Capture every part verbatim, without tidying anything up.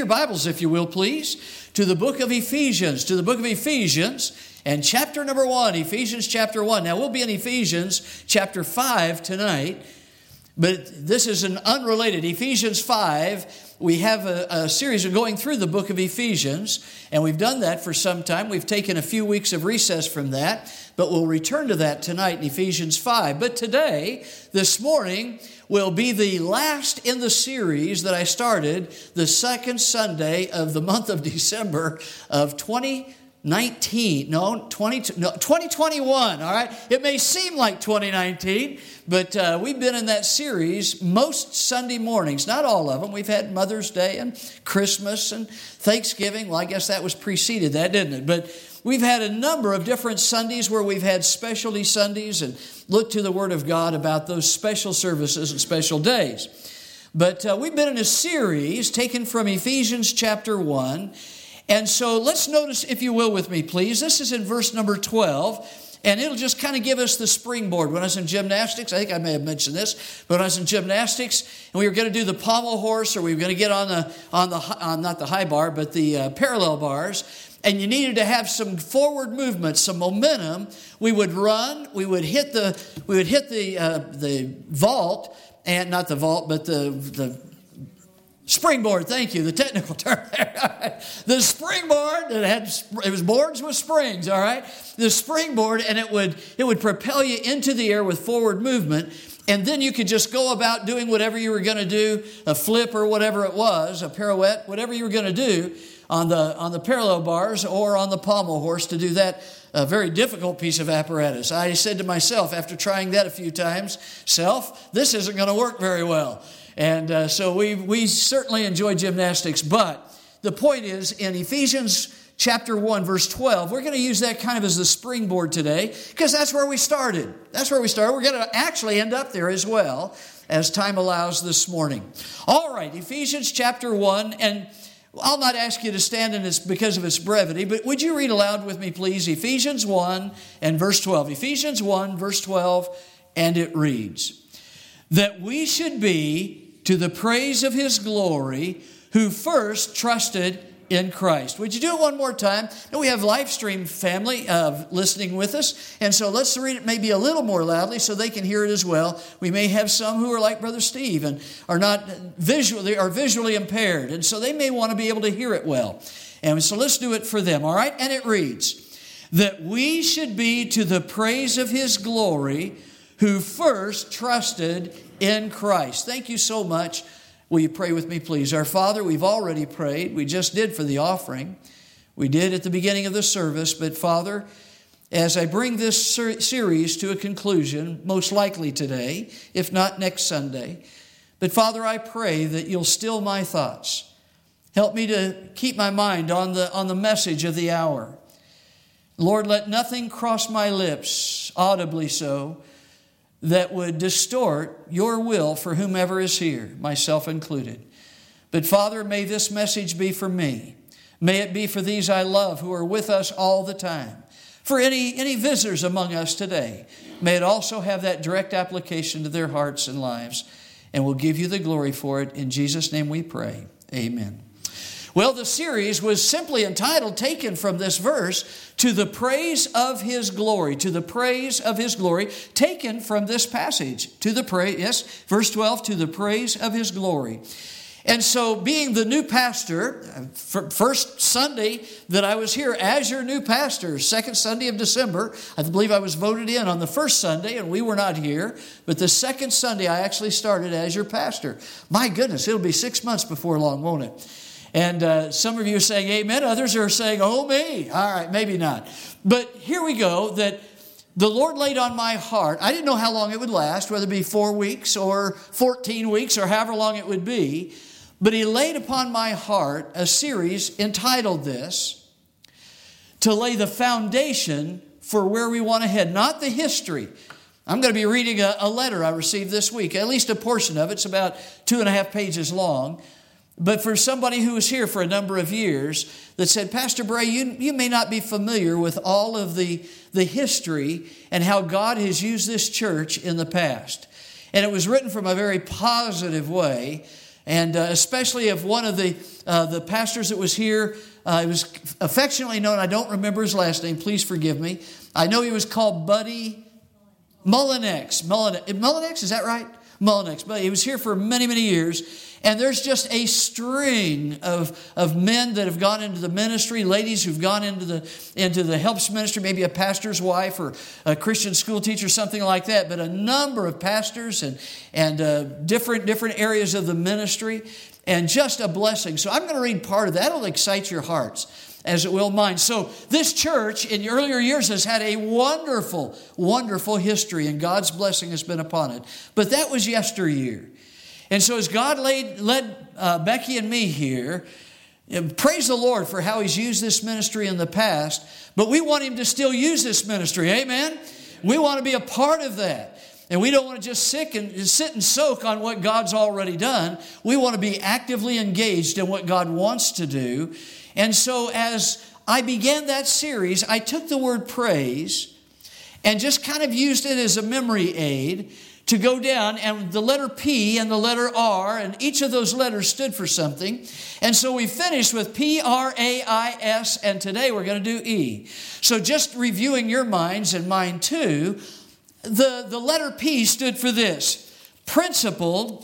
Bibles, if you will, please, to the book of Ephesians, to the book of Ephesians, and chapter number one, Ephesians chapter one. Now, we'll be in Ephesians chapter five tonight, but this is an unrelated. Ephesians five, we have a, a series of going through the book of Ephesians, and we've done that for some time. We've taken a few weeks of recess from that, but we'll return to that tonight in Ephesians five. But today, this morning, will be the last in the series that I started the second Sunday of the month of December of twenty nineteen. No, twenty, no, twenty twenty-one, all right? It may seem like twenty nineteen, but uh, we've been in that series most Sunday mornings, not all of them. We've had Mother's Day and Christmas and Thanksgiving. Well, I guess that was preceded that, didn't it? But we've had a number of different Sundays where we've had specialty Sundays and looked to the Word of God about those special services and special days. But uh, we've been in a series taken from Ephesians chapter one. And so let's notice, if you will, with me, please. This is in verse number twelve, and it'll just kind of give us the springboard. When I was in gymnastics, I think I may have mentioned this, but when I was in gymnastics, and we were going to do the pommel horse, or we were going to get on the, on the on not the high bar, but the uh, parallel bars, and you needed to have some forward movement, some momentum. We would run, we would hit the we would hit the uh, the vault, and not the vault, but the the springboard, thank you, the technical term there. The springboard, that had, it was boards with springs, all right? The springboard, and it would it would propel you into the air with forward movement, and then you could just go about doing whatever you were going to do, a flip or whatever it was, a pirouette, whatever you were going to do on the on the parallel bars or on the pommel horse to do that. A very difficult piece of apparatus. I said to myself, after trying that a few times, self, this isn't going to work very well. And uh, so we we certainly enjoy gymnastics. But the point is, in Ephesians chapter one, verse twelve, we're going to use that kind of as the springboard today, because that's where we started. That's where we started. We're going to actually end up there as well, as time allows this morning. All right, Ephesians chapter one, and I'll not ask you to stand in this because of its brevity, but would you read aloud with me, please? Ephesians one and verse twelve. Ephesians one, verse twelve, and it reads, that we should be to the praise of His glory, who first trusted in Christ. Would you do it one more time? Now, we have live stream family uh, listening with us, and so let's read it maybe a little more loudly so they can hear it as well. We may have some who are like Brother Steve and are not visually are visually impaired, and so they may want to be able to hear it well. And so let's do it for them, all right? And it reads, that we should be to the praise of His glory, who first trusted in Christ. Thank you so much. Will you pray with me, please? Our Father, we've already prayed. We just did for the offering. We did at the beginning of the service. But Father, as I bring this ser- series to a conclusion, most likely today, if not next Sunday, but Father, I pray that you'll still my thoughts. Help me to keep my mind on the, on the message of the hour. Lord, let nothing cross my lips, audibly so, that would distort your will for whomever is here, myself included. But Father, may this message be for me. May it be for these I love who are with us all the time. For any, any visitors among us today, may it also have that direct application to their hearts and lives. And we'll give you the glory for it. In Jesus' name we pray. Amen. Well, the series was simply entitled, taken from this verse, to the praise of His glory, to the praise of His glory, taken from this passage, to the praise, yes, verse twelve, to the praise of His glory. And so being the new pastor, first Sunday that I was here as your new pastor, second Sunday of December, I believe I was voted in on the first Sunday and we were not here, but the second Sunday I actually started as your pastor. My goodness, it'll be six months before long, won't it? And uh, some of you are saying amen. Others are saying, oh me. All right, maybe not. But here we go, that the Lord laid on my heart. I didn't know how long it would last, whether it be four weeks or fourteen weeks or however long it would be. But He laid upon my heart a series entitled this, to lay the foundation for where we want to head, not the history. I'm going to be reading a, a letter I received this week, at least a portion of it. It's about two and a half pages long. But for somebody who was here for a number of years that said, Pastor Bray, you, you may not be familiar with all of the, the history and how God has used this church in the past. And it was written from a very positive way. and uh, especially of one of the uh, the pastors that was here. Uh, he was affectionately known. I don't remember his last name. Please forgive me. I know he was called Buddy Mullinex. Mullinex, Mullinex, is that right? Mullinex. But he was here for many, many years. And there's just a string of, of men that have gone into the ministry, ladies who've gone into the into the helps ministry, maybe a pastor's wife or a Christian school teacher, something like that. But a number of pastors and and uh, different different areas of the ministry, and just a blessing. So I'm going to read part of that. It'll excite your hearts, as it will mine. So this church in the earlier years has had a wonderful, wonderful history, and God's blessing has been upon it. But that was yesteryear. And so as God laid, led uh, Becky and me here, praise the Lord for how He's used this ministry in the past, but we want Him to still use this ministry. Amen? We want to be a part of that. And we don't want to just sit and, sit and soak on what God's already done. We want to be actively engaged in what God wants to do. And so as I began that series, I took the word praise and just kind of used it as a memory aid to go down, and the letter P and the letter R, and each of those letters stood for something. And so we finished with P, R, A, I, S, and today we're going to do E. So just reviewing your minds and mine too, the, the letter P stood for this: principled,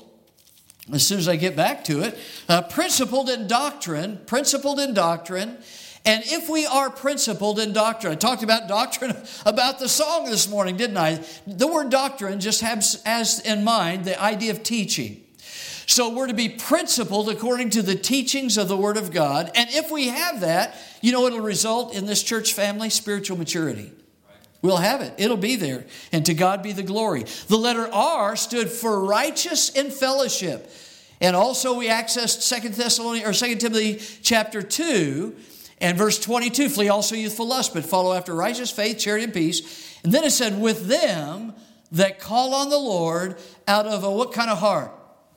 as soon as I get back to it, uh, principled in doctrine, principled in doctrine. And if we are principled in doctrine, I talked about doctrine about the song this morning, didn't I? The word doctrine just has, has in mind the idea of teaching. So we're to be principled according to the teachings of the Word of God. And if we have that, you know it'll result in this church family? Spiritual maturity. We'll have it. It'll be there. And to God be the glory. The letter R stood for righteous in fellowship. And also we accessed Second Thessalonians or Second Timothy chapter two. And verse twenty-two, flee also youthful lust, but follow after righteous faith, charity, and peace. And then it said, with them that call on the Lord out of a what kind of heart?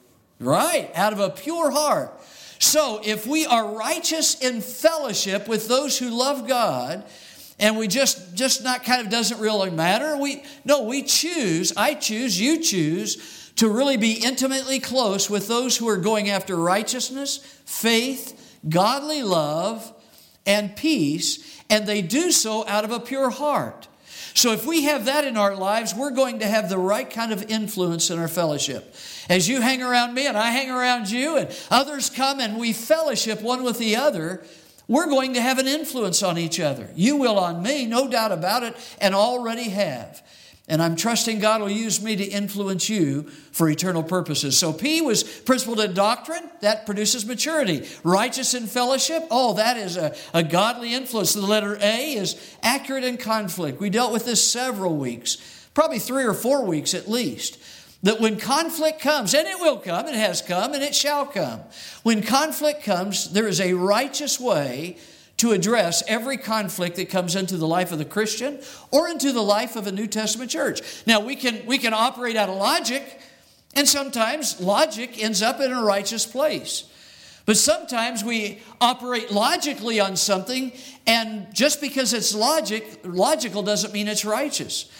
Right, out of a pure heart. So if we are righteous in fellowship with those who love God, and we just, just not kind of doesn't really matter, we no, we choose, I choose, you choose, to really be intimately close with those who are going after righteousness, faith, godly love, and peace, and they do so out of a pure heart. So if we have that in our lives, we're going to have the right kind of influence in our fellowship. As you hang around me and I hang around you and others come and we fellowship one with the other, we're going to have an influence on each other. You will on me, no doubt about it, and already have. And I'm trusting God will use me to influence you for eternal purposes. So P was principled in doctrine. That produces maturity. Righteous in fellowship. Oh, that is a, a godly influence. The letter A is accurate in conflict. We dealt with this several weeks, probably three or four weeks at least. That when conflict comes, and it will come, it has come, and it shall come. When conflict comes, there is a righteous way to address every conflict that comes into the life of the Christian or into the life of a New Testament church. Now, we can, we can operate out of logic, and sometimes logic ends up in a righteous place. But sometimes we operate logically on something, and just because it's logic, logical doesn't mean it's righteous.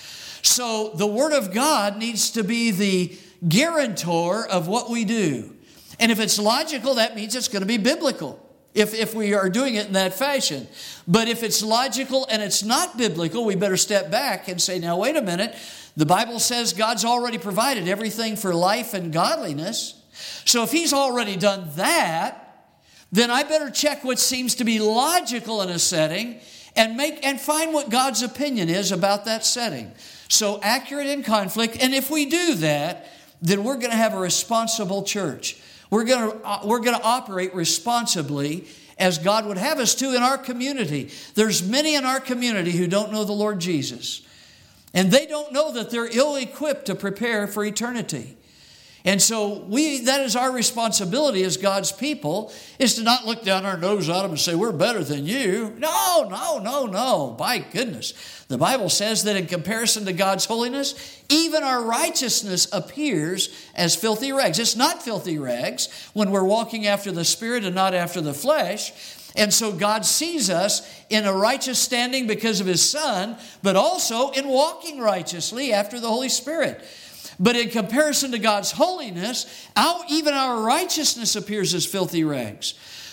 So the Word of God needs to be the guarantor of what we do. And if it's logical, that means it's going to be biblical. If, if we are doing it in that fashion. But if it's logical and it's not biblical, we better step back and say, now wait a minute. The Bible says God's already provided everything for life and godliness. So if He's already done that, then I better check what seems to be logical in a setting and make and find what God's opinion is about that setting. So accurate in conflict. And if we do that, then we're going to have a responsible church. We're going to, we're going to operate responsibly as God would have us to in our community. There's many in our community who don't know the Lord Jesus. And they don't know that they're ill-equipped to prepare for eternity. And so we that is our responsibility as God's people, is to not look down our nose at them and say, we're better than you. No, no, no, no. By goodness. The Bible says that in comparison to God's holiness, even our righteousness appears as filthy rags. It's not filthy rags when we're walking after the Spirit and not after the flesh. And so God sees us in a righteous standing because of His Son, but also in walking righteously after the Holy Spirit. But in comparison to God's holiness, our, even our righteousness appears as filthy rags.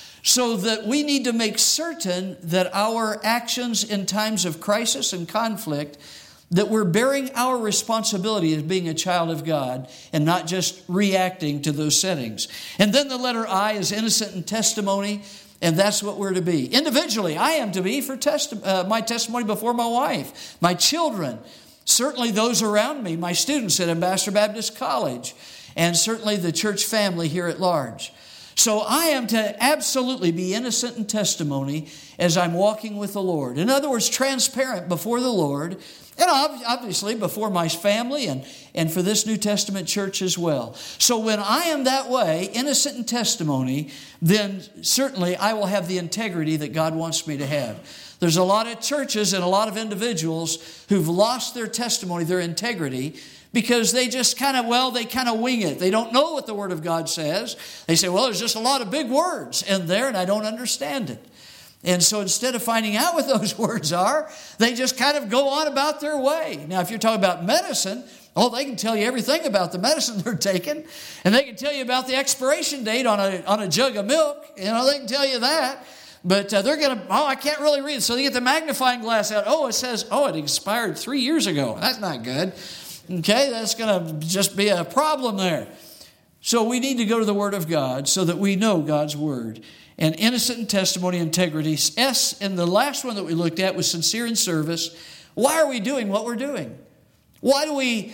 So that we need to make certain that our actions in times of crisis and conflict, that we're bearing our responsibility as being a child of God and not just reacting to those settings. And then the letter I is innocent in testimony, and that's what we're to be. Individually, I am to be for testi- uh, my testimony before my wife, my children, certainly those around me, my students at Ambassador Baptist College, and certainly the church family here at large. So I am to absolutely be innocent in testimony as I'm walking with the Lord. In other words, transparent before the Lord, and obviously before my family and, and for this New Testament church as well. So when I am that way, innocent in testimony, then certainly I will have the integrity that God wants me to have. There's a lot of churches and a lot of individuals who've lost their testimony, their integrity, because they just kind of, well, they kind of wing it. They don't know what the Word of God says. They say, well, there's just a lot of big words in there and I don't understand it. And so instead of finding out what those words are, they just kind of go on about their way. Now, if you're talking about medicine, oh, they can tell you everything about the medicine they're taking. And they can tell you about the expiration date on a, on a jug of milk. You know, they can tell you that. But uh, they're going to, oh, I can't really read. So they get the magnifying glass out. Oh, it says, oh, it expired three years ago. That's not good. Okay, that's going to just be a problem there. So we need to go to the Word of God so that we know God's Word. And innocent in testimony, integrity. S, and the last one that we looked at was sincere in service. Why are we doing what we're doing? Why do we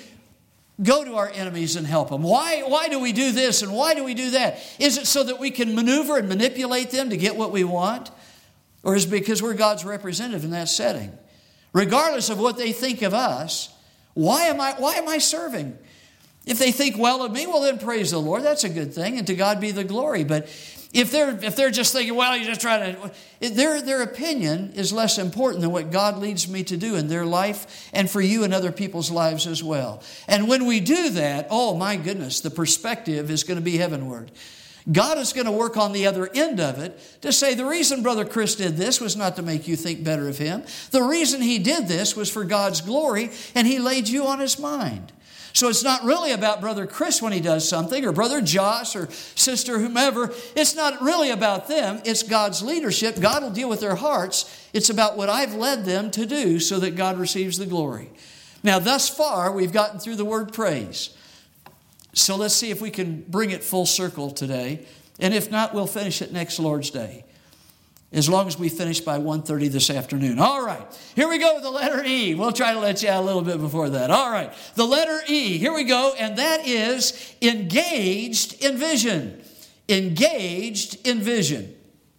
go to our enemies and help them? Why, why do we do this and why do we do that? Is it so that we can maneuver and manipulate them to get what we want? Or is it because we're God's representative in that setting? Regardless of what they think of us, why am I, why am I serving? If they think well of me, well then praise the Lord. That's a good thing, and to God be the glory. But if they're if they're just thinking, well, you just try to, their their opinion is less important than what God leads me to do in their life and for you and other people's lives as well. And when we do that, oh my goodness, the perspective is going to be heavenward. God is going to work on the other end of it to say the reason Brother Chris did this was not to make you think better of him. The reason he did this was for God's glory, and he laid you on his mind. So it's not really about Brother Chris when he does something, or Brother Josh, or Sister whomever. It's not really about them. It's God's leadership. God will deal with their hearts. It's about what I've led them to do so that God receives the glory. Now, thus far, we've gotten through the word praise. So let's see if we can bring it full circle today. And if not, we'll finish it next Lord's Day, as long as we finish by one thirty this afternoon. All right, here we go with the letter E. We'll try to let you out a little bit before that. All right, the letter E. Here we go, and that is engaged in vision. Engaged in vision.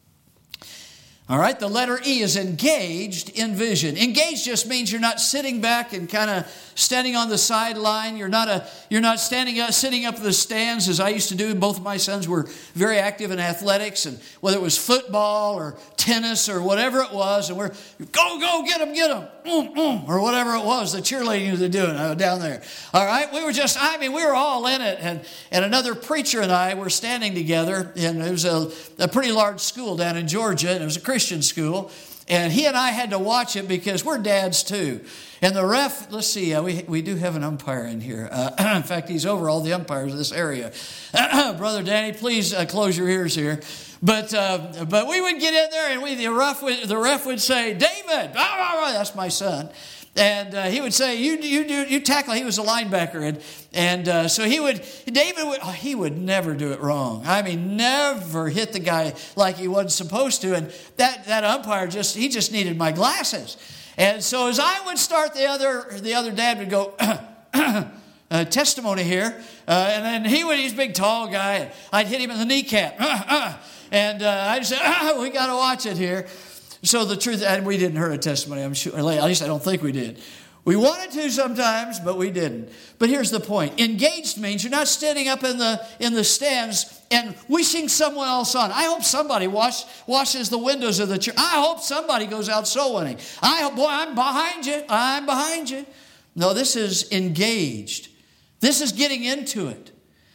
All right, the letter E is engaged in vision. Engaged just means you're not sitting back and kind of standing on the sideline. You're not a you're not standing up, sitting up in the stands as I used to do. Both of my sons were very active in athletics, and whether it was football or tennis or whatever it was, and we're go go get them, get them, mm, mm, or whatever it was the cheerleading they're doing uh, down there. All right, we were just I mean we were all in it, and and another preacher and I were standing together, and it was a, a pretty large school down in Georgia, and it was a Christian school, and he and I had to watch it because we're dads too. And the ref, let's see, uh, we we do have an umpire in here. Uh, in fact, he's over all the umpires of this area. Brother Danny, please uh, close your ears here. But uh, but we would get in there, and we the ref would, the ref would say, David, blah, blah, blah. That's my son. And uh, he would say, "You you do you tackle." He was a linebacker, and and uh, so he would. David would. Oh, he would never do it wrong. I mean, never hit the guy like he wasn't supposed to. And that that umpire just he just needed my glasses. And so as I would start, the other the other dad would go. Uh, testimony here, uh, and then he would. He's a big, tall guy. And I'd hit him in the kneecap, uh, uh, and uh, I'd say, uh, "We got to watch it here." So the truth, and we didn't hurt a testimony, I'm sure, at least I don't think we did. We wanted to sometimes, but we didn't. But here's the point. Engaged means you're not standing up in the in the stands and wishing someone else on. I hope somebody wash, washes the windows of the church. I hope somebody goes out soul winning. I hope, boy, I'm behind you. I'm behind you. No, this is engaged. This is getting into it.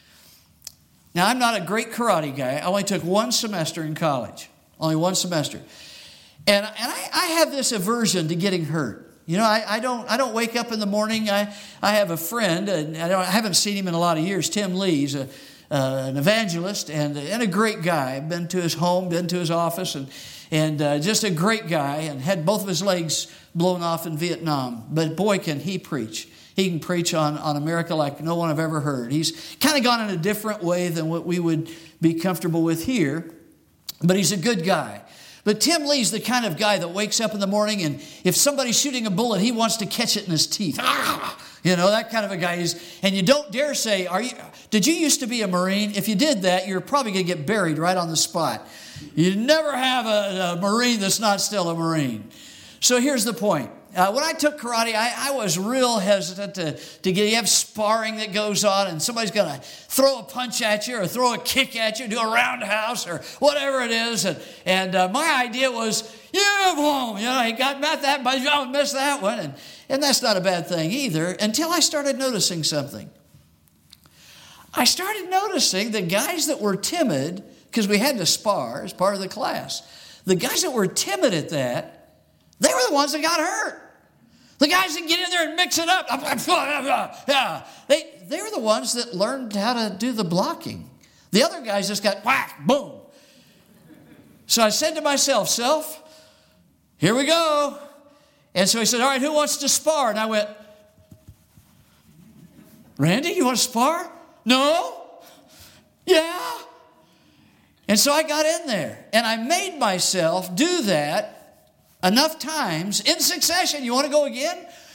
Now, I'm not a great karate guy. I only took one semester in college. Only one semester. And, and I, I have this aversion to getting hurt. You know, I, I don't I don't wake up in the morning. I, I have a friend, and I, don't, I haven't seen him in a lot of years, Tim Lee. He's a, uh, an evangelist and, and a great guy. I've been to his home, been to his office, and, and uh, just a great guy, and had both of his legs blown off in Vietnam. But boy, can he preach. He can preach on, on America like no one I've ever heard. He's kind of gone in a different way than what we would be comfortable with here, but he's a good guy. But Tim Lee's the kind of guy that wakes up in the morning, and if somebody's shooting a bullet, he wants to catch it in his teeth. You know, that kind of a guy. Is, and you don't dare say, "Are you? Did you used to be a Marine?" If you did that, you're probably going to get buried right on the spot. You never have a, a Marine that's not still a Marine. So here's the point. Uh, when I took karate, I, I was real hesitant to, to get, you have sparring that goes on, and somebody's going to throw a punch at you or throw a kick at you, do a roundhouse or whatever it is. And, and uh, my idea was, yeah, boom, you know, he got met that, but I missed that one. And, and that's not a bad thing either, until I started noticing something. I started noticing the guys that were timid, because we had to spar as part of the class, the guys that were timid at that, they were the ones that got hurt. The guys that get in there and mix it up, yeah, they, they were the ones that learned how to do the blocking. The other guys just got whack, boom. So I said to myself, self, here we go. And so he said, all right, who wants to spar? And I went, Randy, you want to spar? No? Yeah. And so I got in there, and I made myself do that enough times in succession. You want to go again?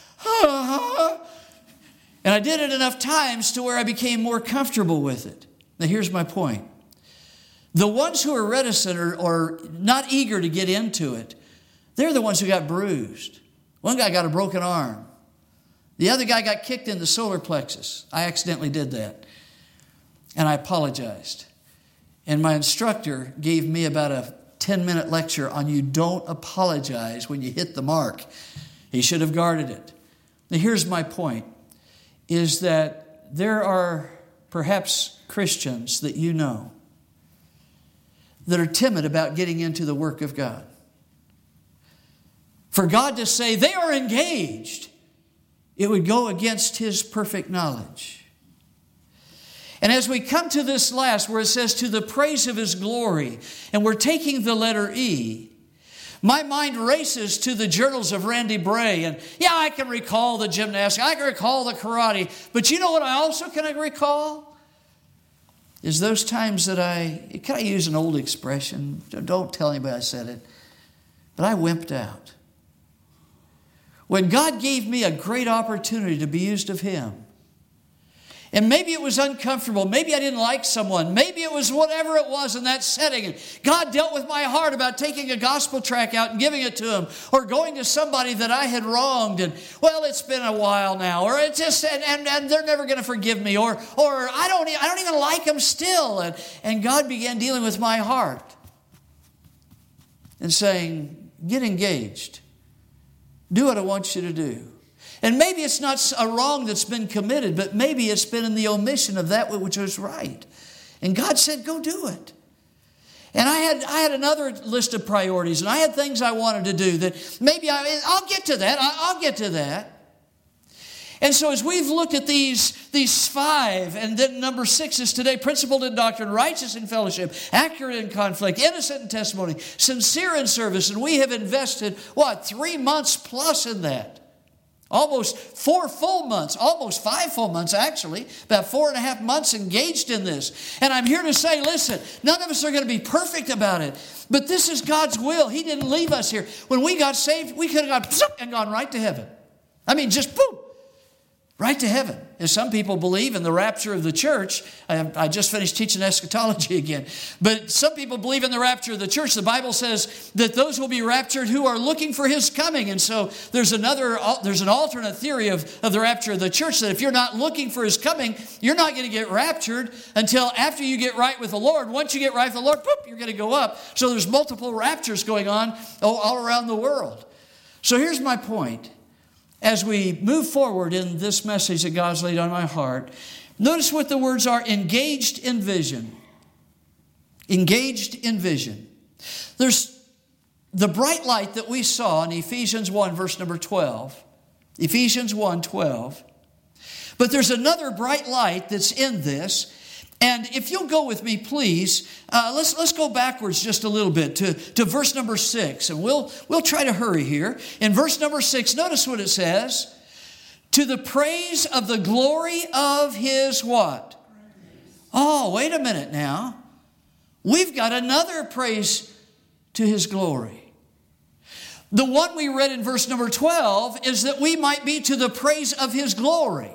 And I did it enough times to where I became more comfortable with it. Now here's my point. The ones who are reticent or, or not eager to get into it, they're the ones who got bruised. One guy got a broken arm. The other guy got kicked in the solar plexus. I accidentally did that. And I apologized. And my instructor gave me about a ten-minute lecture on you don't apologize when you hit the mark. He should have guarded it. Now, here's my point, is that there are perhaps Christians that you know that are timid about getting into the work of God. For God to say they are engaged, it would go against His perfect knowledge. And as we come to this last, where it says, to the praise of His glory, and we're taking the letter E, my mind races to the journals of Randy Bray. And yeah, I can recall the gymnastics, I can recall the karate, but you know what I also can recall? Is those times that I, can I use an old expression? Don't tell anybody I said it, but I wimped out. When God gave me a great opportunity to be used of Him, and maybe it was uncomfortable. Maybe I didn't like someone. Maybe it was whatever it was in that setting. And God dealt with my heart about taking a gospel tract out and giving it to him, or going to somebody that I had wronged. And, well, it's been a while now. Or it's just, and, and, and they're never going to forgive me. Or, or I don't, I don't even like them still. And, and God began dealing with my heart and saying, get engaged. Do what I want you to do. And maybe it's not a wrong that's been committed, but maybe it's been in the omission of that which was right. And God said, go do it. And I had I had another list of priorities, and I had things I wanted to do that maybe I, I'll get to that. I'll get to that. And so as we've looked at these, these five, and then number six is today, principled in doctrine, righteous in fellowship, accurate in conflict, innocent in testimony, sincere in service, and we have invested, what, three months plus in that. Almost four full months, almost five full months actually, about four and a half months engaged in this. And I'm here to say, listen, none of us are going to be perfect about it, but this is God's will. He didn't leave us here. When we got saved, we could have gone and gone right to heaven. I mean, just boom, right to heaven. And some people believe in the rapture of the church. I, I just finished teaching eschatology again. But some people believe in the rapture of the church. The Bible says that those will be raptured who are looking for His coming. And so there's another, there's an alternate theory of, of the rapture of the church, that if you're not looking for His coming, you're not going to get raptured until after you get right with the Lord. Once you get right with the Lord, boop, you're going to go up. So there's multiple raptures going on all, all around the world. So here's my point. As we move forward in this message that God's laid on my heart, notice what the words are: engaged in vision. Engaged in vision. There's the bright light that we saw in Ephesians one, verse number twelve. Ephesians one, twelve. But there's another bright light that's in this. And if you'll go with me, please, uh, let's, let's go backwards just a little bit to, to verse number six. And we'll, we'll try to hurry here. In verse number six, notice what it says. To the praise of the glory of His what? Oh, wait a minute now. We've got another praise to His glory. The one we read in verse number twelve is that we might be to the praise of His glory.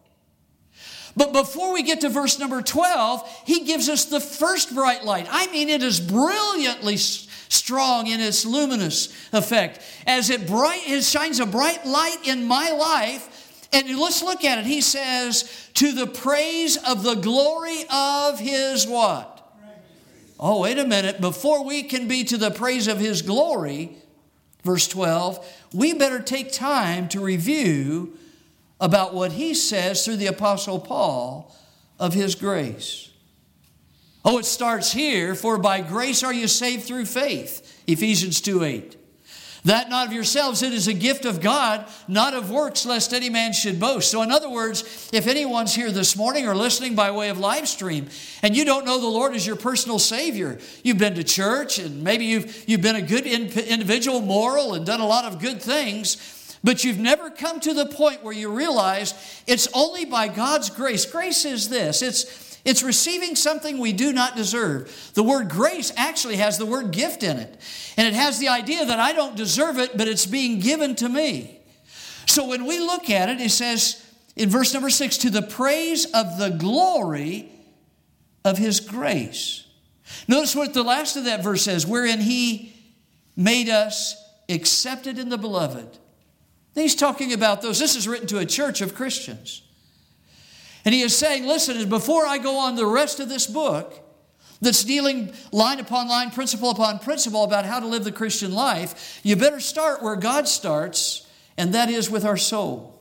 But before we get to verse number twelve, He gives us the first bright light. I mean, it is brilliantly strong in its luminous effect. As it bright, it shines a bright light in my life. And let's look at it. He says, to the praise of the glory of His what? Oh, wait a minute. Before we can be to the praise of His glory, verse twelve, we better take time to review about what he says through the Apostle Paul of His grace. Oh, it starts here, for by grace are you saved through faith, Ephesians two eight. That not of yourselves, it is a gift of God, not of works, lest any man should boast. So in other words, if anyone's here this morning or listening by way of live stream, and you don't know the Lord as your personal Savior, you've been to church, and maybe you've, you've been a good individual, moral, and done a lot of good things, but you've never come to the point where you realize it's only by God's grace. Grace is this. It's, it's receiving something we do not deserve. The word grace actually has the word gift in it. And it has the idea that I don't deserve it, but it's being given to me. So when we look at it, it says in verse number six, to the praise of the glory of His grace. Notice what the last of that verse says, wherein He made us accepted in the beloved. He's talking about those. This is written to a church of Christians. And he is saying, listen, before I go on the rest of this book that's dealing line upon line, principle upon principle about how to live the Christian life, you better start where God starts, and that is with our soul.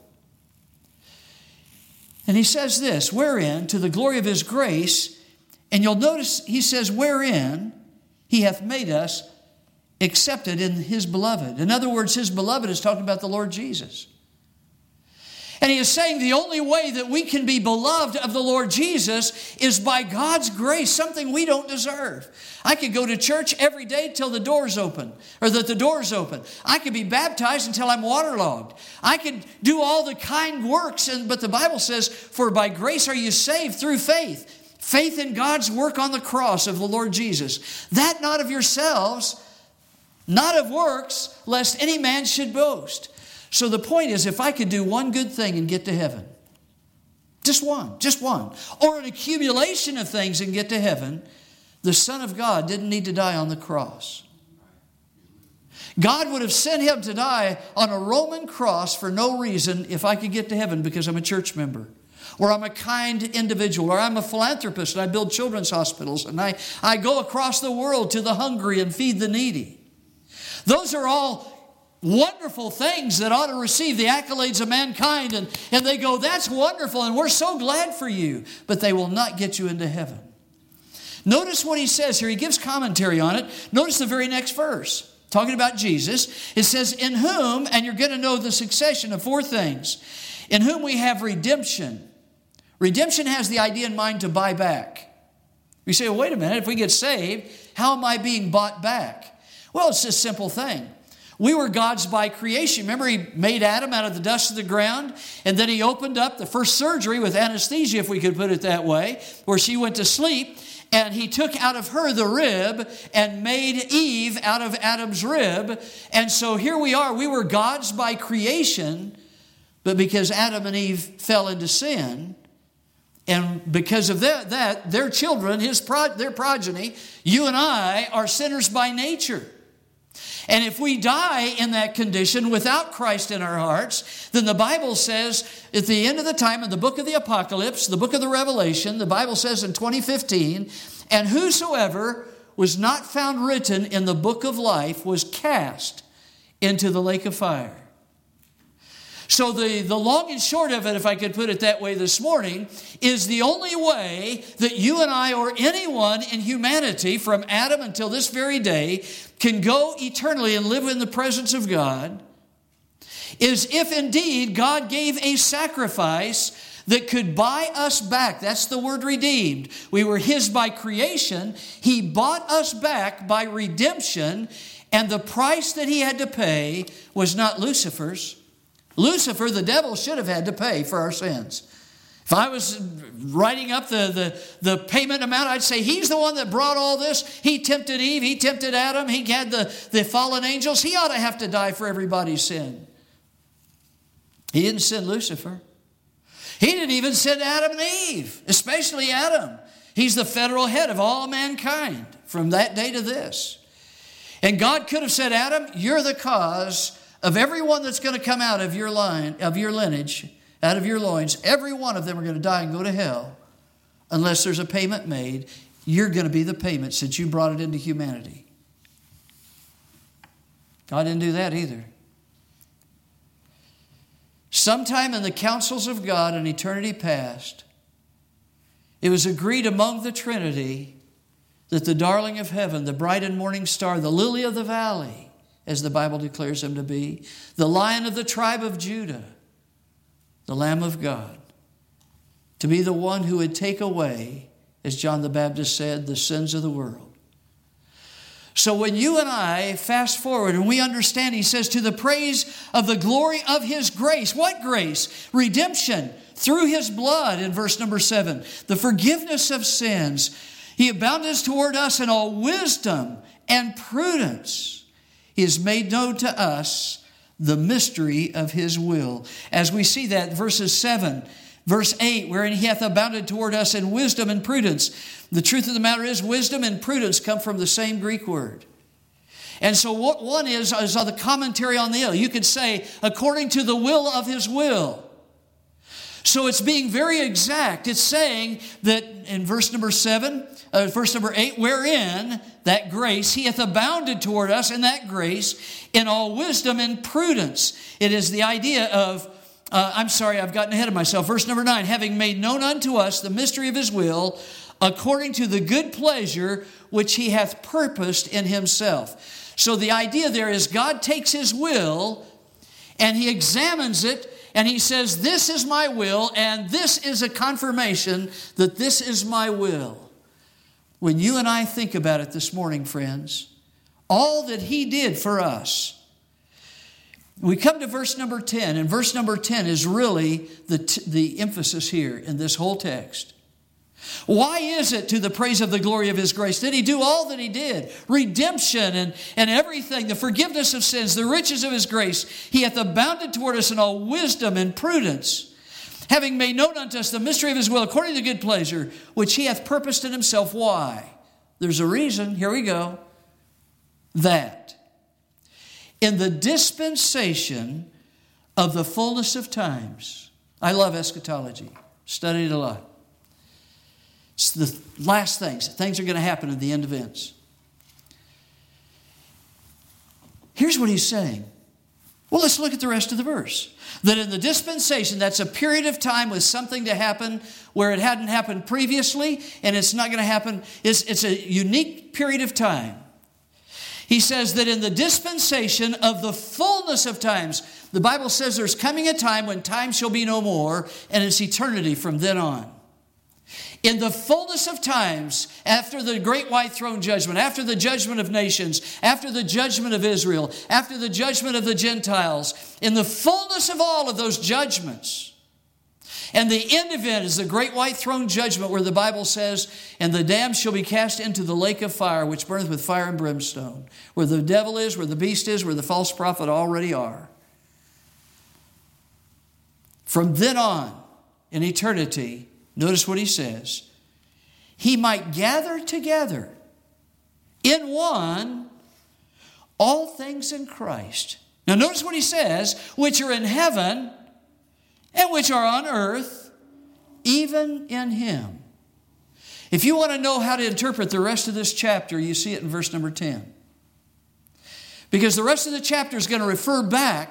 And he says this, wherein, to the glory of His grace, and you'll notice he says, wherein He hath made us accepted in His beloved. In other words, His beloved is talking about the Lord Jesus. And he is saying the only way that we can be beloved of the Lord Jesus is by God's grace, something we don't deserve. I could go to church every day till the door's open, or that the door's open. I could be baptized until I'm waterlogged. I could do all the kind works, and, but the Bible says, for by grace are you saved through faith. Faith in God's work on the cross of the Lord Jesus. That not of yourselves, not of works, lest any man should boast. So the point is, if I could do one good thing and get to heaven, just one, just one, or an accumulation of things and get to heaven, the Son of God didn't need to die on the cross. God would have sent Him to die on a Roman cross for no reason if I could get to heaven because I'm a church member, or I'm a kind individual, or I'm a philanthropist and I build children's hospitals and I, I go across the world to the hungry and feed the needy. Those are all wonderful things that ought to receive the accolades of mankind. And, and they go, that's wonderful, and we're so glad for you. But they will not get you into heaven. Notice what he says here. He gives commentary on it. Notice the very next verse. Talking about Jesus. It says, in whom, and you're going to know the succession of four things. In whom we have redemption. Redemption has the idea in mind to buy back. We say, well, wait a minute. If we get saved, how am I being bought back? Well, it's a simple thing. We were God's by creation. Remember, He made Adam out of the dust of the ground, and then He opened up the first surgery with anesthesia, if we could put it that way, where she went to sleep, and He took out of her the rib and made Eve out of Adam's rib. And so here we are. We were God's by creation, but because Adam and Eve fell into sin, and because of that, that their children, his pro- their progeny, you and I are sinners by nature. And if we die in that condition without Christ in our hearts, then the Bible says at the end of the time in the book of the Apocalypse, the book of the Revelation, the Bible says in twenty fifteen, and whosoever was not found written in the book of life was cast into the lake of fire. So the, the long and short of it, if I could put it that way this morning, is the only way that you and I or anyone in humanity from Adam until this very day can go eternally and live in the presence of God is if indeed God gave a sacrifice that could buy us back. That's the word redeemed. We were His by creation. He bought us back by redemption, and the price that He had to pay was not Lucifer's. Lucifer, the devil, should have had to pay for our sins. If I was writing up the, the, the payment amount, I'd say he's the one that brought all this. He tempted Eve. He tempted Adam. He had the, the fallen angels. He ought to have to die for everybody's sin. He didn't send Lucifer. He didn't even send Adam and Eve, especially Adam. He's the federal head of all mankind from that day to this. And God could have said, Adam, you're the cause of everyone that's going to come out of your line, of your lineage, out of your loins. Every one of them are going to die and go to hell unless there's a payment made. You're going to be the payment since you brought it into humanity. God didn't do that either. Sometime in the councils of God in eternity past, it was agreed among the Trinity that the darling of heaven, the bright and morning star, the lily of the valley, as the Bible declares him to be, the Lion of the tribe of Judah, the Lamb of God, to be the one who would take away, as John the Baptist said, the sins of the world. So when you and I fast forward and we understand, he says, to the praise of the glory of His grace. What grace? Redemption through His blood in verse number seven. The forgiveness of sins. He abounded toward us in all wisdom and prudence. He has made known to us the mystery of His will. As we see that, verses seven, verse eight, wherein He hath abounded toward us in wisdom and prudence. The truth of the matter is, wisdom and prudence come from the same Greek word. And so what one is, is on the commentary on the other. You could say, according to the will of His will. So it's being very exact. It's saying that in verse number seven, uh, verse number eight, wherein that grace, He hath abounded toward us in that grace, in all wisdom and prudence. It is the idea of, uh, I'm sorry, I've gotten ahead of myself. Verse number nine, having made known unto us the mystery of His will, according to the good pleasure which He hath purposed in Himself. So the idea there is God takes His will and He examines it and He says, this is my will, and this is a confirmation that this is my will. When you and I think about it this morning, friends, all that He did for us. We come to verse number ten, and verse number ten is really the, t- the emphasis here in this whole text. Why is it to the praise of the glory of His grace? Did He do all that He did? Redemption and, and everything, the forgiveness of sins, the riches of His grace. He hath abounded toward us in all wisdom and prudence, having made known unto us the mystery of His will, according to the good pleasure, which He hath purposed in Himself. Why? There's a reason. Here we go. That in the dispensation of the fullness of times. I love eschatology. Studied a lot. It's the last things. Things are going to happen at the end of events. Here's what he's saying. Well, let's look at the rest of the verse. That in the dispensation, that's a period of time with something to happen where it hadn't happened previously, and it's not going to happen. It's, it's a unique period of time. He says that in the dispensation of the fullness of times, the Bible says there's coming a time when time shall be no more, and it's eternity from then on. In the fullness of times, after the great white throne judgment, after the judgment of nations, after the judgment of Israel, after the judgment of the Gentiles, in the fullness of all of those judgments, and the end event is the great white throne judgment where the Bible says, and the damned shall be cast into the lake of fire, which burneth with fire and brimstone, where the devil is, where the beast is, where the false prophet already are. From then on, in eternity, notice what he says. He might gather together in one all things in Christ. Now notice what he says, which are in heaven and which are on earth, even in Him. If you want to know how to interpret the rest of this chapter, you see it in verse number ten. Because the rest of the chapter is going to refer back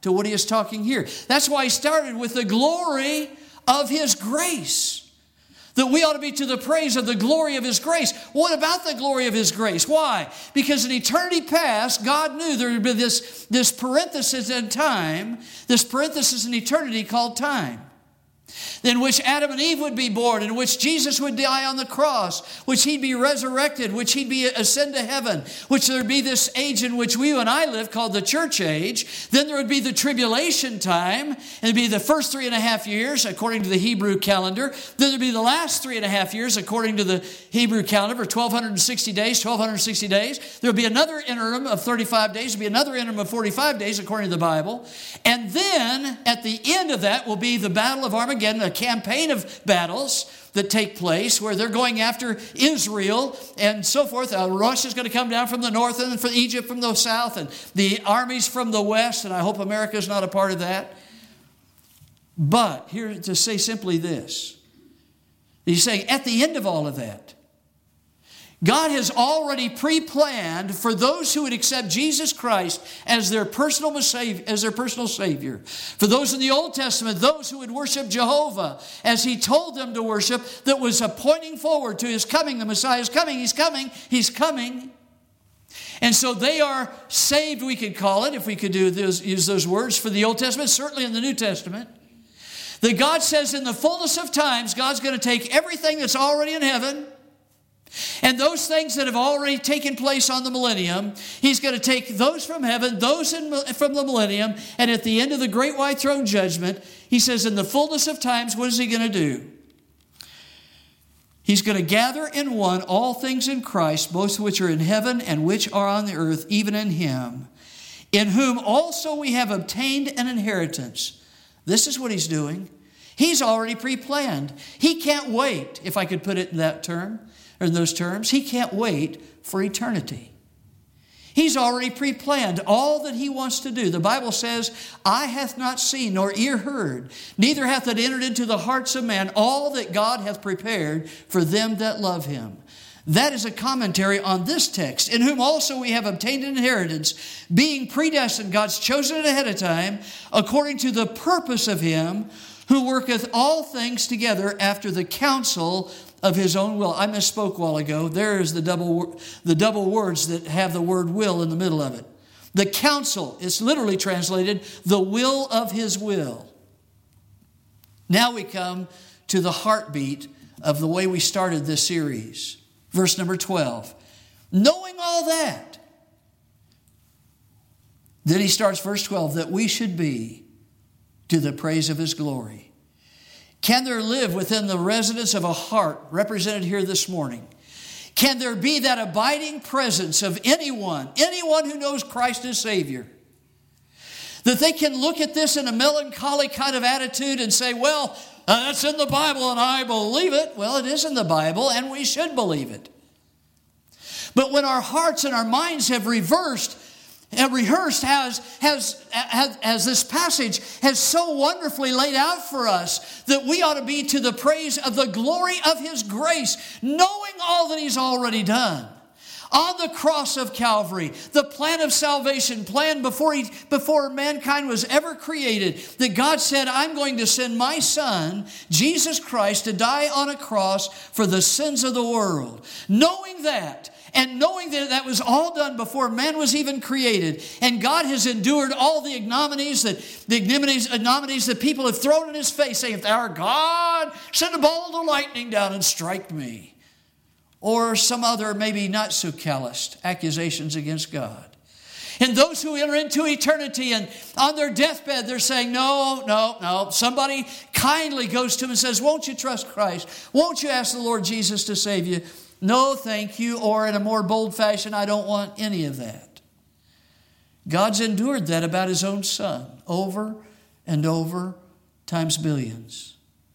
to what he is talking here. That's why he started with the glory of his grace. That we ought to be to the praise of the glory of his grace. What about the glory of his grace? Why? Because in eternity past, God knew there would be this, this parenthesis in time, this parenthesis in eternity called time, in which Adam and Eve would be born, in which Jesus would die on the cross, which he'd be resurrected, which he'd be ascend to heaven, which there'd be this age in which we and I live called the church age. Then there would be the tribulation time, and it'd be the first three and a half years according to the Hebrew calendar. Then there'd be the last three and a half years according to the Hebrew calendar for twelve sixty days, twelve sixty days. There would be another interim of thirty-five days. There'd be another interim of forty-five days according to the Bible. And then at the end of that will be the Battle of Armageddon, a campaign of battles that take place where they're going after Israel and so forth. Uh, Russia is going to come down from the north and from Egypt from the south and the armies from the west, and I hope America is not a part of that. But here to say simply this, he's saying at the end of all of that, God has already pre-planned for those who would accept Jesus Christ as their personal Savior, as their personal Savior. For those in the Old Testament, those who would worship Jehovah as he told them to worship, that was a pointing forward to his coming. The Messiah is coming, he's coming, he's coming. And so they are saved, we could call it, if we could do those, use those words for the Old Testament, certainly in the New Testament. That God says in the fullness of times, God's going to take everything that's already in heaven, and those things that have already taken place on the millennium, he's going to take those from heaven, those in, from the millennium, and at the end of the great white throne judgment, he says in the fullness of times, what is he going to do? He's going to gather in one all things in Christ, both which are in heaven and which are on the earth, even in him, in whom also we have obtained an inheritance. This is what he's doing. He's already pre-planned. He can't wait, if I could put it in that term. In those terms, he can't wait for eternity. He's already pre-planned all that he wants to do. The Bible says, eye hath not seen nor ear heard, neither hath it entered into the hearts of man all that God hath prepared for them that love him. That is a commentary on this text, in whom also we have obtained an inheritance, being predestined, God's chosen it ahead of time, according to the purpose of him who worketh all things together after the counsel of his own will. I misspoke a while ago. There is the double, the double words that have the word will in the middle of it. The counsel is literally translated the will of his will. Now we come to the heartbeat of the way we started this series. Verse number twelve. Knowing all that. Then he starts verse twelve, that we should be to the praise of his glory. Can there live within the residence of a heart represented here this morning? Can there be that abiding presence of anyone, anyone who knows Christ as Savior? That they can look at this in a melancholy kind of attitude and say, well, uh, that's in the Bible and I believe it. Well, it is in the Bible and we should believe it. But when our hearts and our minds have reversed and rehearsed has, has, has, as this passage has so wonderfully laid out for us, that we ought to be to the praise of the glory of his grace, knowing all that he's already done. On the cross of Calvary, the plan of salvation, planned before, he, before mankind was ever created, that God said, I'm going to send my Son, Jesus Christ, to die on a cross for the sins of the world. Knowing that, and knowing that that was all done before man was even created, and God has endured all the ignominies that the ignominies, ignominies that people have thrown in his face, saying, if thou art God, send a bolt of lightning down and strike me. Or some other, maybe not so calloused, accusations against God. And those who enter into eternity and on their deathbed, they're saying, no, no, no. Somebody kindly goes to them and says, won't you trust Christ? Won't you ask the Lord Jesus to save you? No, thank you. Or in a more bold fashion, I don't want any of that. God's endured that about his own Son over and over times billions.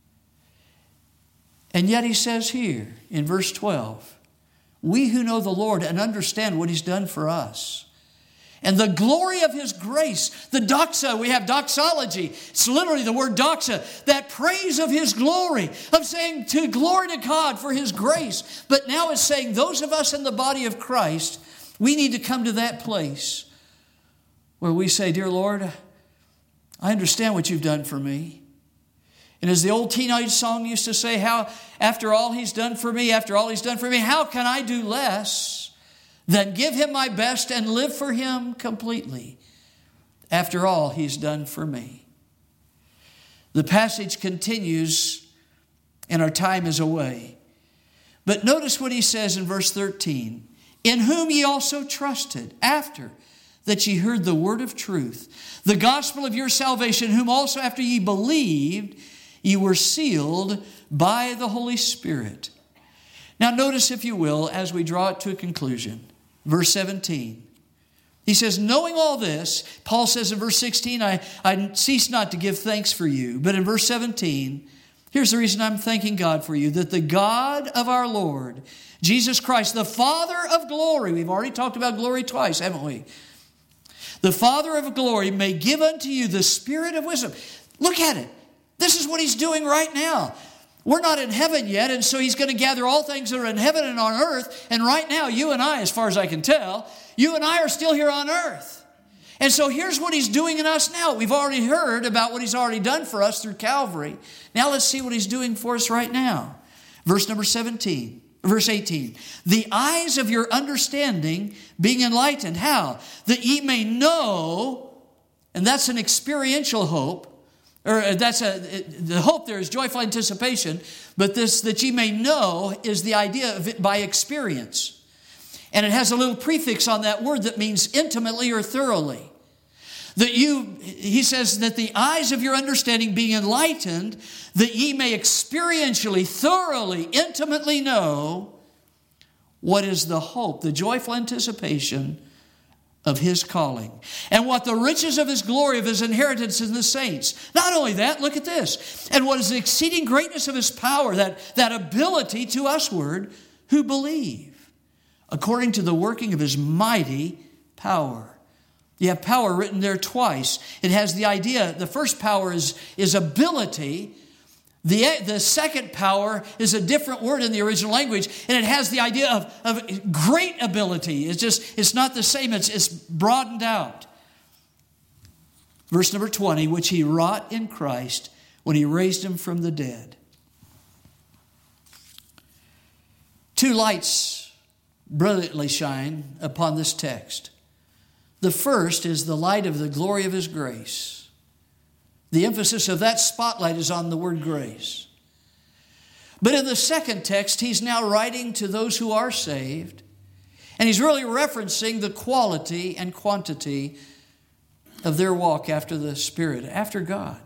And yet he says here in verse twelve, we who know the Lord and understand what he's done for us, and the glory of his grace, the doxa, we have doxology. It's literally the word doxa, that praise of his glory, of saying to glory to God for his grace. But now it's saying those of us in the body of Christ, we need to come to that place where we say, dear Lord, I understand what you've done for me. And as the old teenage song used to say, how after all he's done for me, after all he's done for me, how can I do less than give him my best and live for him completely? After all he's done for me. The passage continues and our time is away. But notice what he says in verse thirteen. In whom ye also trusted, after that ye heard the word of truth, the gospel of your salvation, whom also after ye believed, ye were sealed by the Holy Spirit. Now notice, if you will, as we draw it to a conclusion, verse seventeen. He says, knowing all this, Paul says in verse sixteen, I, I cease not to give thanks for you. But in verse seventeen, here's the reason I'm thanking God for you, that the God of our Lord, Jesus Christ, the Father of glory, we've already talked about glory twice, haven't we? The Father of glory may give unto you the spirit of wisdom. Look at it. This is what he's doing right now. We're not in heaven yet, and so he's going to gather all things that are in heaven and on earth. And right now, you and I, as far as I can tell, you and I are still here on earth. And so here's what he's doing in us now. We've already heard about what he's already done for us through Calvary. Now let's see what he's doing for us right now. Verse number seventeen. Verse eighteen, the eyes of your understanding being enlightened. How? That ye may know, and that's an experiential hope, or that's a, the hope there is joyful anticipation, but this, that ye may know, is the idea of it by experience. And it has a little prefix on that word that means intimately or thoroughly. That you, he says, that the eyes of your understanding being enlightened, that ye may experientially, thoroughly, intimately know what is the hope, the joyful anticipation of his calling, and what the riches of his glory, of his inheritance in the saints. Not only that, look at this. And what is the exceeding greatness of his power, that, that ability to usward who believe, according to the working of his mighty power. You have power written there twice. It has the idea, the first power is, is ability. The, the second power is a different word in the original language, and it has the idea of, of great ability. It's just, it's not the same, it's, it's broadened out. Verse number twenty, which he wrought in Christ when he raised him from the dead. Two lights brilliantly shine upon this text. The first is the light of the glory of his grace. The emphasis of that spotlight is on the word grace. But in the second text, he's now writing to those who are saved. And he's really referencing the quality and quantity of their walk after the Spirit, after God.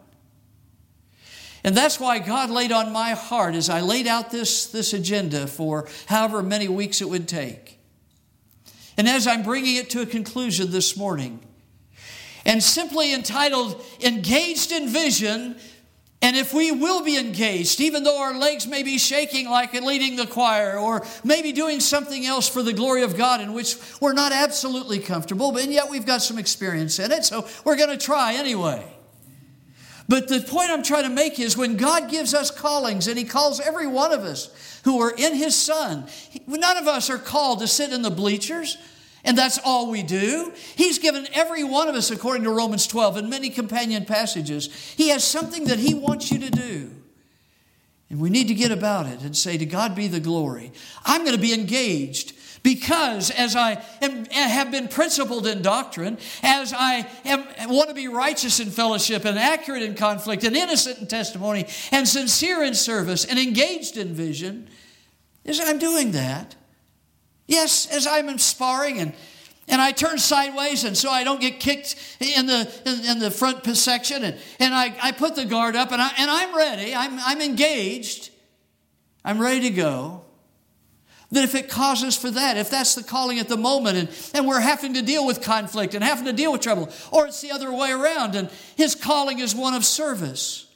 And that's why God laid on my heart as I laid out this, this agenda for however many weeks it would take. And as I'm bringing it to a conclusion this morning, and simply entitled, Engaged in Vision, and if we will be engaged, even though our legs may be shaking like leading the choir, or maybe doing something else for the glory of God in which we're not absolutely comfortable, but yet we've got some experience in it, so we're going to try anyway. But the point I'm trying to make is when God gives us callings, and he calls every one of us who are in his Son, none of us are called to sit in the bleachers, and that's all we do. He's given every one of us, according to Romans twelve and many companion passages, he has something that he wants you to do. And we need to get about it and say, to God be the glory. I'm going to be engaged because as I am, have been principled in doctrine, as I am, want to be righteous in fellowship and accurate in conflict and innocent in testimony and sincere in service and engaged in vision, as I'm doing that, yes, as I'm sparring and, and I turn sideways and so I don't get kicked in the in, in the front section, and, and I, I put the guard up and, I, and I'm ready, I'm, I'm engaged, I'm ready to go. That if it causes for that, if that's the calling at the moment, and, and we're having to deal with conflict and having to deal with trouble, or it's the other way around and his calling is one of service,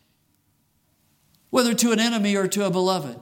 whether to an enemy or to a beloved.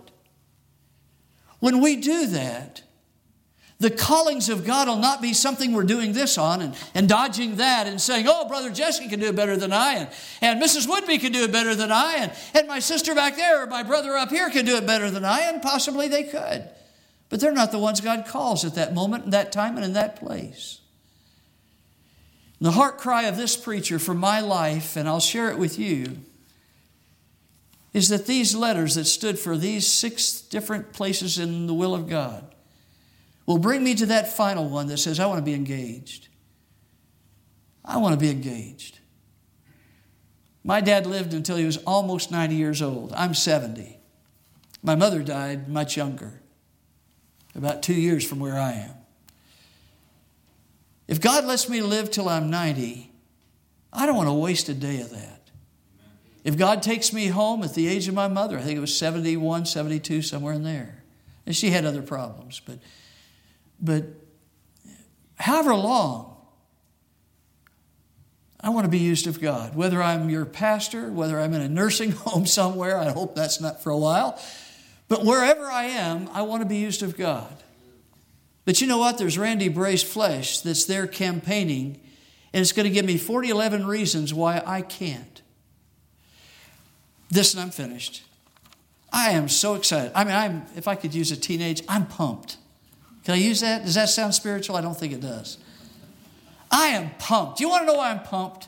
When we do that, the callings of God will not be something we're doing this on and, and dodging that and saying, oh, Brother Jesse can do it better than I, and, and Missus Woodby can do it better than I, and, and my sister back there or my brother up here can do it better than I, and possibly they could. But they're not the ones God calls at that moment, in that time, and in that place. The heart cry of this preacher for my life, and I'll share it with you, is that these letters that stood for these six different places in the will of God will bring me to that final one that says, I want to be engaged. I want to be engaged. My dad lived until he was almost ninety years old. I'm seventy. My mother died much younger, about two years from where I am. If God lets me live till I'm ninety, I don't want to waste a day of that. If God takes me home at the age of my mother, I think it was seventy-one, seventy-two, somewhere in there. And she had other problems. But, but however long, I want to be used of God. Whether I'm your pastor, whether I'm in a nursing home somewhere, I hope that's not for a while. But wherever I am, I want to be used of God. But you know what? There's Randy Bray's flesh that's there campaigning, and it's going to give me forty, eleven reasons why I can't. This, and I'm finished. I am so excited. I mean, I'm, if I could use a teenage, I'm pumped. Can I use that? Does that sound spiritual? I don't think it does. I am pumped. Do you want to know why I'm pumped?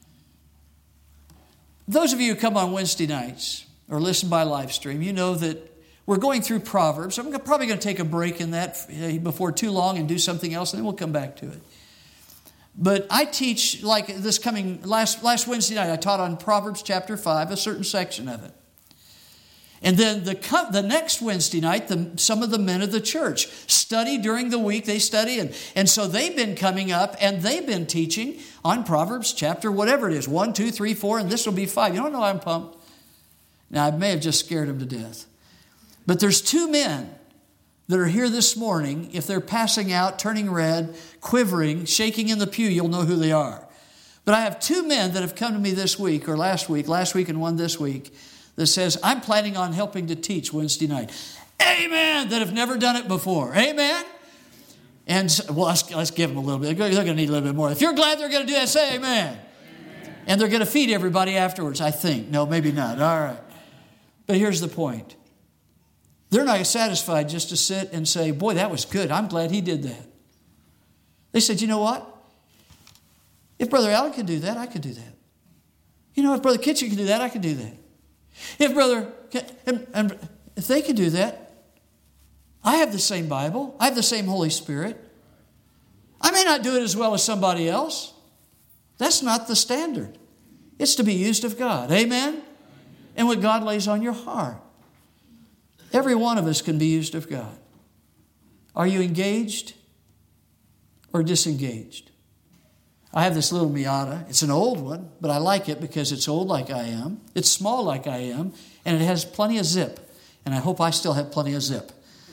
Those of you who come on Wednesday nights or listen by live stream, you know that we're going through Proverbs. I'm probably going to take a break in that before too long and do something else, and then we'll come back to it. But I teach, like this coming, last, last Wednesday night, I taught on Proverbs chapter five, a certain section of it. And then the, the next Wednesday night, the, some of the men of the church study during the week. They study. And, and so they've been coming up and they've been teaching on Proverbs chapter, whatever it is, one, two, three, four, and this will be five. You don't know I'm pumped. Now, I may have just scared them to death. But there's two men that are here this morning. If they're passing out, turning red, quivering, shaking in the pew, you'll know who they are. But I have two men that have come to me this week or last week, last week and one this week, that says, I'm planning on helping to teach Wednesday night. Amen! That have never done it before. Amen? And, so, well, let's, let's give them a little bit. They're going to need a little bit more. If you're glad they're going to do that, say amen. Amen. And they're going to feed everybody afterwards, I think. No, maybe not. All right. But here's the point. They're not satisfied just to sit and say, boy, that was good. I'm glad he did that. They said, you know what? If Brother Allen can do that, I can do that. You know, if Brother Kitchen can do that, I can do that. If Brother, and, and if they can do that, I have the same Bible. I have the same Holy Spirit. I may not do it as well as somebody else. That's not the standard. It's to be used of God. Amen? And what God lays on your heart. Every one of us can be used of God. Are you engaged or disengaged? I have this little Miata. It's an old one, but I like it because it's old like I am. It's small like I am, and it has plenty of zip. And I hope I still have plenty of zip.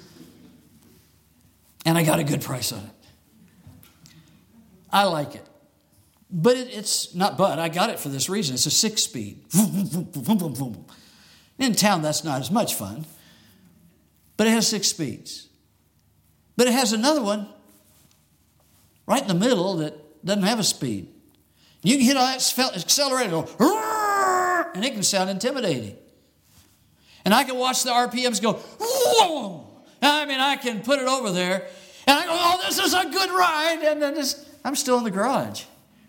And I got a good price on it. I like it. But it, it's not but. I got it for this reason. It's a six-speed. In town, that's not as much fun. But it has six speeds. But it has another one right in the middle that doesn't have a speed. You can hit on that accelerator and go, and it can sound intimidating. And I can watch the R P Ms go, whoa! I mean, I can put it over there, and I go, oh, this is a good ride, and then just, I'm still in the garage.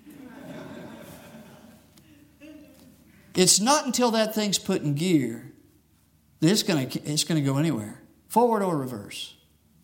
It's not until that thing's put in gear that it's going to it's going to go anywhere, forward or reverse.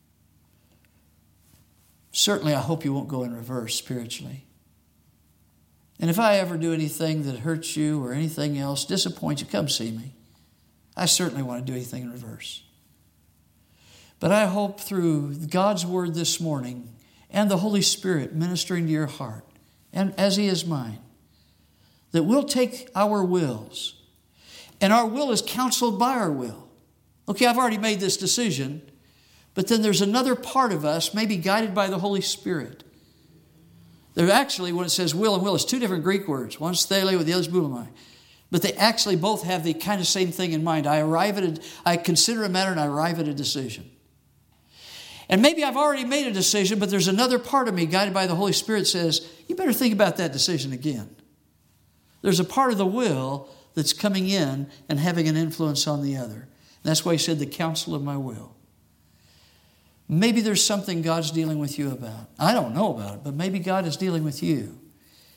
Certainly, I hope you won't go in reverse spiritually. And if I ever do anything that hurts you or anything else, disappoints you, come see me. I certainly want to do anything in reverse. But I hope through God's Word this morning and the Holy Spirit ministering to your heart, and as He is mine, that we'll take our wills, and our will is counseled by our will. Okay, I've already made this decision, but then there's another part of us, maybe guided by the Holy Spirit. There actually, when it says will and will, it's two different Greek words. One's thele, the other's boulomai. But they actually both have the kind of same thing in mind. I arrive at a, I consider a matter and I arrive at a decision. And maybe I've already made a decision, but there's another part of me guided by the Holy Spirit says, you better think about that decision again. There's a part of the will that's coming in and having an influence on the other. And that's why He said the counsel of my will. Maybe there's something God's dealing with you about. I don't know about it, but maybe God is dealing with you.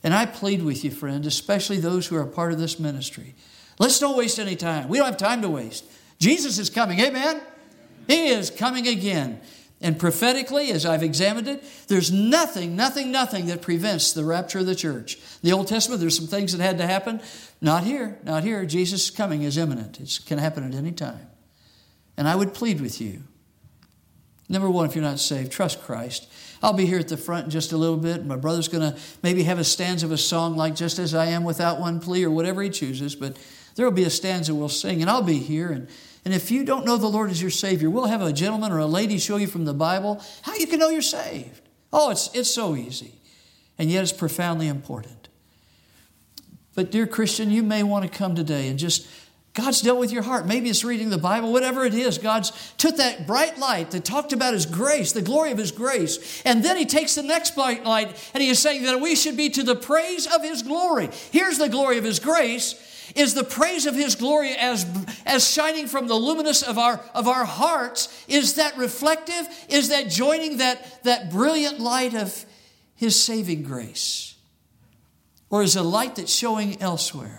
And I plead with you, friend, especially those who are a part of this ministry. Let's don't waste any time. We don't have time to waste. Jesus is coming. Amen? He is coming again. And prophetically, as I've examined it, there's nothing, nothing, nothing that prevents the rapture of the church. In the Old Testament, there's some things that had to happen. Not here, not here. Jesus' coming is imminent. It can happen at any time. And I would plead with you. Number one, if you're not saved, trust Christ. I'll be here at the front in just a little bit. My brother's going to maybe have a stanza of a song like Just As I Am Without One Plea or whatever he chooses. But there will be a stanza we'll sing, and I'll be here. And, and if you don't know the Lord as your Savior, we'll have a gentleman or a lady show you from the Bible how you can know you're saved. Oh, it's, it's so easy. And yet it's profoundly important. But dear Christian, you may want to come today and just... God's dealt with your heart. Maybe it's reading the Bible, whatever it is. God's took that bright light that talked about His grace, the glory of His grace. And then He takes the next bright light and He is saying that we should be to the praise of His glory. Here's the glory of His grace, is the praise of His glory as, as shining from the luminous of our, of our hearts. Is that reflective? Is that joining that, that brilliant light of His saving grace? Or is it a light that's showing elsewhere?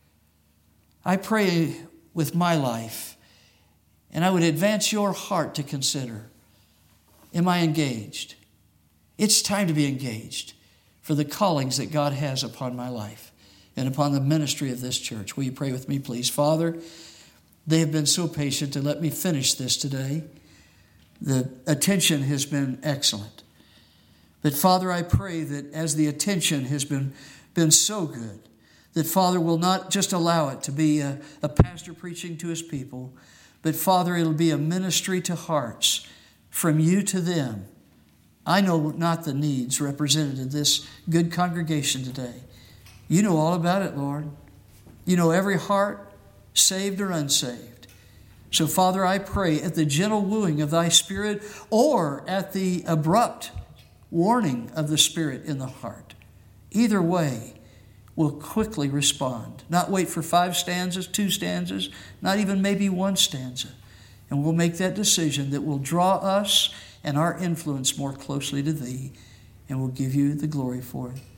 I pray with my life, and I would advance your heart to consider, am I engaged? It's time to be engaged for the callings that God has upon my life and upon the ministry of this church. Will you pray with me, please? Father, they have been so patient to let me finish this today. The attention has been excellent. But Father, I pray that as the attention has been, been so good, that Father will not just allow it to be a, a pastor preaching to his people, but Father, it'll be a ministry to hearts from you to them. I know not the needs represented in this good congregation today. You know all about it, Lord. You know every heart, saved or unsaved. So Father, I pray at the gentle wooing of thy Spirit or at the abrupt warning of the Spirit in the heart. Either way, will quickly respond. Not wait for five stanzas, two stanzas, not even maybe one stanza. And we'll make that decision that will draw us and our influence more closely to Thee, and we'll give You the glory for it.